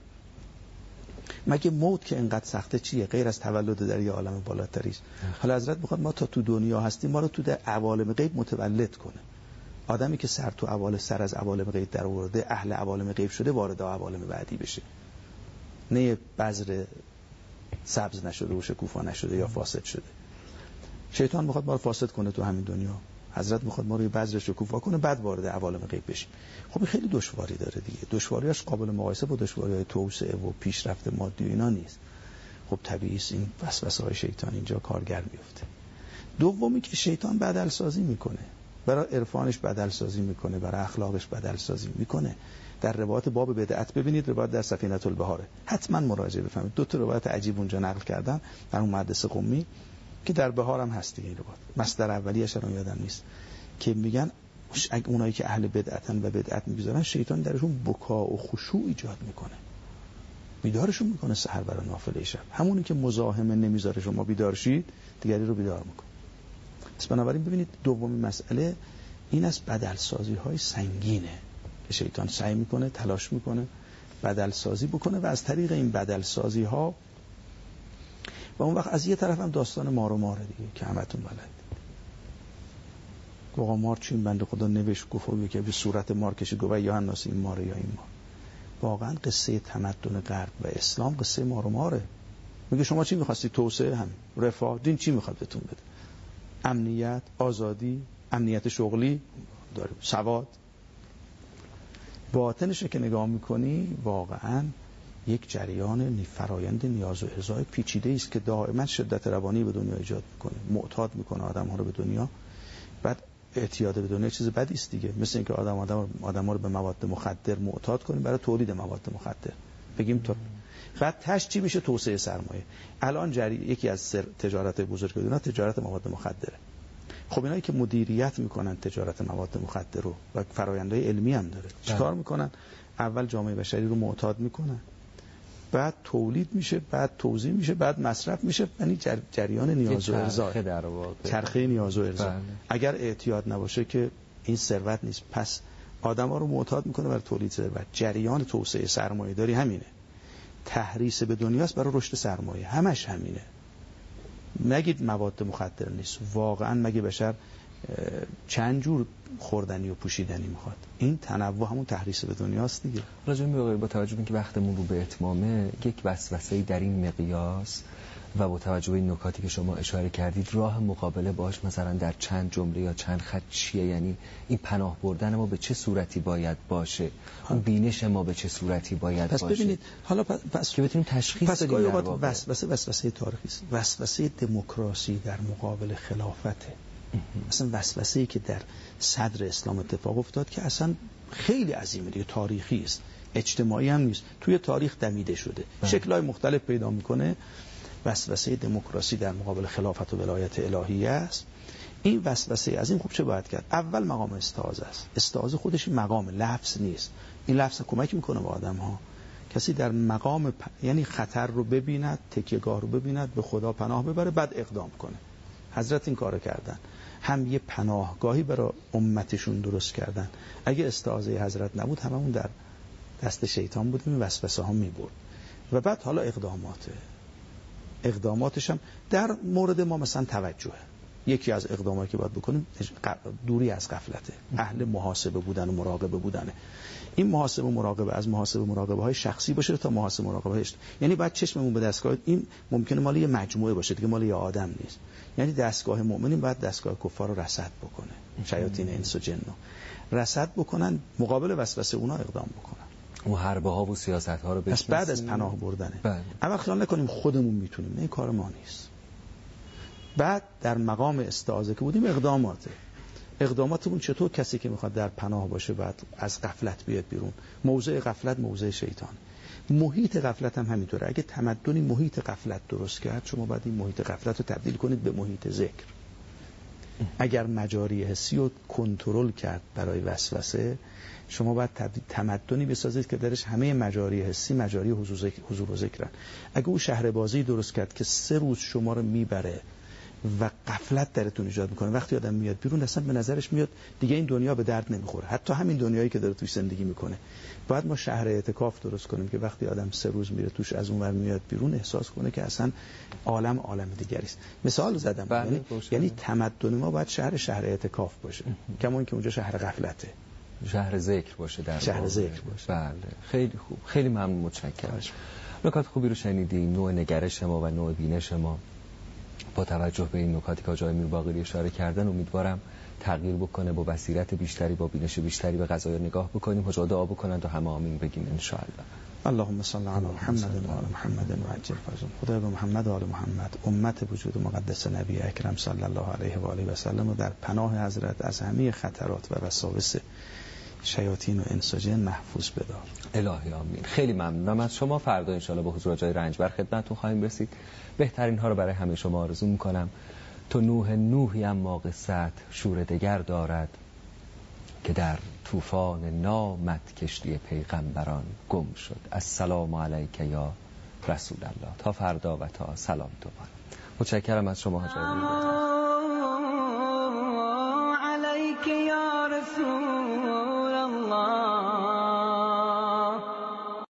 S3: مگه موت که اینقدر سخته چیه غیر از تولد در یه عالم بالاتری است؟ حالا حضرت میخواد ما تا تو دنیا هستیم ما رو تو در عوالم غیب متولد کنه. آدمی که سر از عوالم غیب در آورده، اهل عوالم غیب شده، وارد عوالم بعدی بشه، نه بذر سبز نشده و شکوفا نشده یا فاسد شده. شیطان میخواد ما رو فاسد کنه تو همین دنیا، حضرت میخواد ما رو بذر شکوفا کنه بعد وارد عوالم غیب بشیم. خب خیلی دشواری داره دیگه، دشواریاش قابل مقایسه با دشواری‌های توسعه و پیشرفت مادی و اینا نیست. خب طبیعی است این وسوسه‌های شیطان اینجا کارگر میفته. دومی که شیطان بدل سازی میکنه، برای عرفانش بدل سازی میکنه، برای اخلاقش بدل سازی میکنه. در روایت باب بدعت ببینید، روایت در سفینه البحاره حتما مراجعه بفرمایید. 2 تا روایت عجیب اونجا نقل کردن در اون مدرسه قمی که در بهار هم هست دیگه. این روایت مصدر اولیش الان یادم نیست که میگن اونایی که اهل بدعتن و بدعت میگذارن شیطان درشون بکا و خشوع ایجاد میکنه، بیدارشون میکنه سحر برای نافله شب. همونی که مزاحمه نمیذاره شما بیدار شید دیگری رو بیدار میکنه. پس بنابراین ببینید دومین مسئله این است، بدل سازی های سنگینه که شیطان سعی میکنه، تلاش میکنه بدل سازی بکنه و از طریق این بدل سازی ها و اون وقت از یه طرف هم داستان مار و ماره دیگه که همتون بلد. آقا مار چین بنده خدا نوشت گفت که به صورت مار کشید گفت یا هناس این ماره یا این مار. واقعا قصه تمدن غرب و اسلام قصه مار و ماره. میگه شما چی می‌خواستی؟ توسعه، هم رفاه، دین چی می‌خواد بهتون بده؟ امنیت، آزادی، امنیت شغلی داریم، سواد. باطنش که نگاه می‌کنی واقعا یک جریان فرایند نیاز و ارضای پیچیده است که دائما شدت روانی به دنیا ایجاد می‌کنه، معتاد می‌کنه آدم‌ها رو به دنیا. بعد اعتیاد به دنیا چیز بدی است دیگه، مثل اینکه آدم‌ها رو به مواد مخدر معتاد کنیم برای تولید مواد مخدر، بگیم تو بعد تاش چی میشه؟ توسعه سرمایه. الان یکی از تجارت بزرگ دنیا تجارت مواد مخدره. خب اینایی که مدیریت میکنن تجارت مواد مخدر رو و فرآیندهای علمی هم داره، چیکار میکنن؟ اول جامعه بشری رو معتاد میکنن، بعد تولید میشه، بعد توزیع میشه، بعد مصرف میشه. یعنی جریان نیاز و ارضا، چرخه نیاز و ارضا. اگر اعتیاد نباشه که این ثروت نیست. پس آدم‌ها رو معتاد میکنه برای تولید ثروت. جریان توسعه سرمایه داری همینه. تحریص به دنیاست برای رشد سرمایه، همش همینه. نگید مواد مخدر نیست، واقعا مگه بشر چند جور خوردنی و پوشیدنی میخواد؟ این تنوع همون تحریص به دنیاست دیگه.
S2: راجع به با توجه به اینکه وقتمون رو به اتمامه، یک وسوسه‌ای در این مقیاس و با توجه به این نکاتی که شما اشاره کردید راه مقابله باش مثلا در چند جمله یا چند خط چیه؟ یعنی این پناه بردن ما به چه صورتی باید باشه؟ اون بینش ما به چه صورتی باید باشه؟
S3: پس ببینید حالا پس
S2: که بتونیم تشخیص بدیم.
S3: وسوسه تاریخی است. وسوسه دموکراسی در مقابل خلافته. مثلا وسوسه‌ای که در صدر اسلام اتفاق افتاد که اصلا خیلی عظیمه دیگه، تاریخی است، اجتماعی هم نیست، توی تاریخ دمیده شده، شکل‌های مختلف پیدا میکنه. وسوسه دموکراسی در مقابل خلافت و ولایت الهیه است. این وسوسه از این خوب چه باید کرد؟ اول مقام استعاذه است. استعاذه خودش مقام، لفظ نیست. این لفظ کمک میکنه به آدم‌ها کسی در مقام یعنی خطر رو ببیند، تکیهگاه رو ببیند، به خدا پناه ببره، بعد اقدام کنه. حضرت این کارو کردن، هم یه پناهگاهی برای امتشون درست کردن. اگه استعاذه حضرت نبود هممون در دست شیطان بودیم، وسوسه ها میبرد. و بعد حالا اقداماتش هم در مورد ما مثلا توجهه. یکی از اقداماتی که باید بکنیم دوری از غفلته، اهل محاسبه بودن و مراقبه بودنه. این محاسبه و مراقبه از محاسبه مراقبه های شخصی باشه تا محاسبه مراقبه های یعنی باید چشممون به دستگاه، این ممکنه مال یه مجموعه باشه دیگه، مال یه آدم نیست. یعنی دستگاه مؤمنین باید دستگاه کفار رو رصد بکنه، شیاطین انس و جن رو رصد بکنن، مقابل وسوسه اونا اقدام بکنن.
S2: اون حربه ها و سیاست ها رو
S3: پس بعد از پناه بردنه. اول خیال نکنیم خودمون میتونیم، نه، این کار ما نیست. بعد در مقام استعاذه که بودیم اقداماتمون چطور؟ کسی که میخواد در پناه باشه بعد از غفلت بیاد بیرون. موضع غفلت موضع شیطان، محیط غفلت هم همینطوره. اگه تمدنی محیط غفلت درست کرد، شما باید این محیط غفلت رو تبدیل کنید به محیط ذکر. اگر مجاری حسی رو کنترل کرد برای وسوسه، شما باید تمدنی بسازید که درش همه مجاری حسی مجاری حضور و ذکرن. اگه او شهر بازی درست کرد که 3 روز شما رو میبره و غفلت درتون ایجاد میکنه، وقتی آدم میاد بیرون اصلا به نظرش میاد دیگه این دنیا به درد نمیخوره، حتی همین دنیایی که داره توش زندگی میکنه. باید ما شهر اعتکاف درست کنیم که وقتی آدم 3 روز میره توش، از اون ور میاد بیرون، احساس کنه که اصلا عالم دیگری است. مثال زدم، یعنی تمدن ما باید شهر اعتکاف باشه، کما اینکه اونجا شهر غفلته،
S2: شهر ذکر باشه، در
S3: شهر ذکر باشه.
S2: بله، خیلی خوب، خیلی ممنون، متشکرم. نکات خوبی رو شنیدیم، نوع نگرش ما و نوع بینش ما با توجه به این نکاتی که آقای میرباقری اشاره کردن، امیدوارم تغییر بکنه، با بصیرت بیشتری، با بینش بیشتری به قضایا نگاه بکنیم. حاجا دعا بکنن تا همه آمین بگیم ان شاء الله.
S3: اللهم صل علی محمد و آل محمد و عجل فرجهم. خدای به محمد و آل محمد، امت وجود مقدس نبی اکرم صلی الله علیه و آله و سلم و در پناه حضرت از همه خطرات و وساوس شیاطین و انس و جن محفوظ بدار.
S2: الهی آمین. خیلی ممنونم از شما. فردا ان شاء الله با حضور جای رنجبر خدمتتون خواهیم رسید. بهترین ها رو برای همه شما آرزو میکنم. تو نوحی اما قصت شور دگر دارد، که در طوفان نامت کشتی پیغمبران گم شد. السلام علیک یا رسول الله. تا فردا و تا سلام دوباره. متشکرم از شما حاج
S5: علیک یا رسول الله.